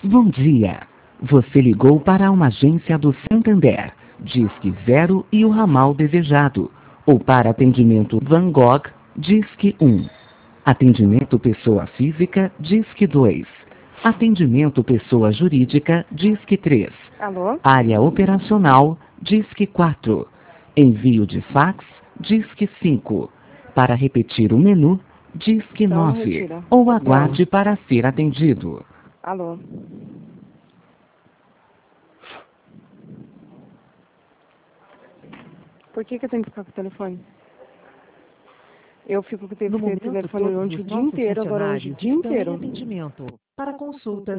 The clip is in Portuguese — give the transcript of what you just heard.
Bom dia. Você ligou para uma agência do Santander. Disque 0 e o ramal desejado. Ou para atendimento Van Gogh, Disque 1. Atendimento pessoa física, Disque 2. Atendimento pessoa jurídica, Disque 3. Alô? Área operacional, Disque 4. Envio de fax, Disque 5. Para repetir o menu, Disque Então 9. retira. Ou Não. aguarde para ser atendido. Alô? Por que eu tenho que ficar com o telefone? Eu fico com o No momento, telefone todos ontem o os dia nossos inteiro, agora hoje o funcionários dia estão em inteiro. atendimento. Para consultas